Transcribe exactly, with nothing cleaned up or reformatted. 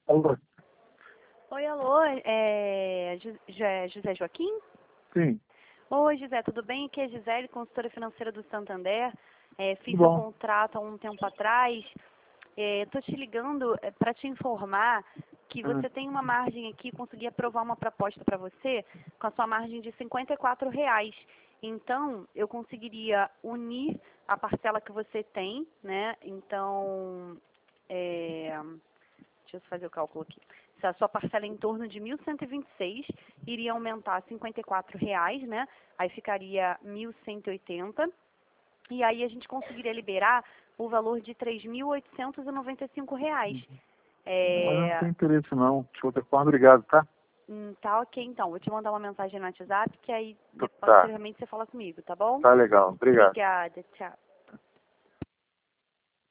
Alô? Oi, alô, é Ju- Ju- José Joaquim? Sim, Oi, José, tudo bem? Aqui é a Gisele, consultora financeira do Santander. É, tudo fiz seu bom. contrato há um tempo atrás. Estou te ligando para te informar que Ah, você tem uma margem aqui, consegui aprovar uma proposta para você com a sua margem de cinquenta e quatro reais. Então, eu conseguiria unir a parcela que você tem, né? Então, é, deixa eu fazer o cálculo aqui. Se a sua parcela é em torno de mil cento e vinte e seis, iria aumentar cinquenta e quatro reais, né? Aí ficaria mil cento e oitenta. E aí a gente conseguiria liberar o valor de três mil oitocentos e noventa e cinco reais. mas eu não É, tenho interesse não. De qualquer forma, obrigado, tá? hum, tá ok, então. Vou te mandar uma mensagem no WhatsApp, que aí Tá, posteriormente você fala comigo, tá bom? tá legal. Obrigado. Obrigada, tchau.